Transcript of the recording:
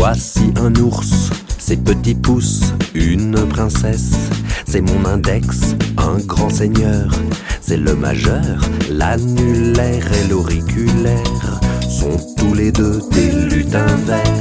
Voici un ours, ses petits pouces, une princesse. C'est mon index, un grand seigneur. C'est le majeur, l'annulaire et l'auriculaire sont tous les deux des lutins verts.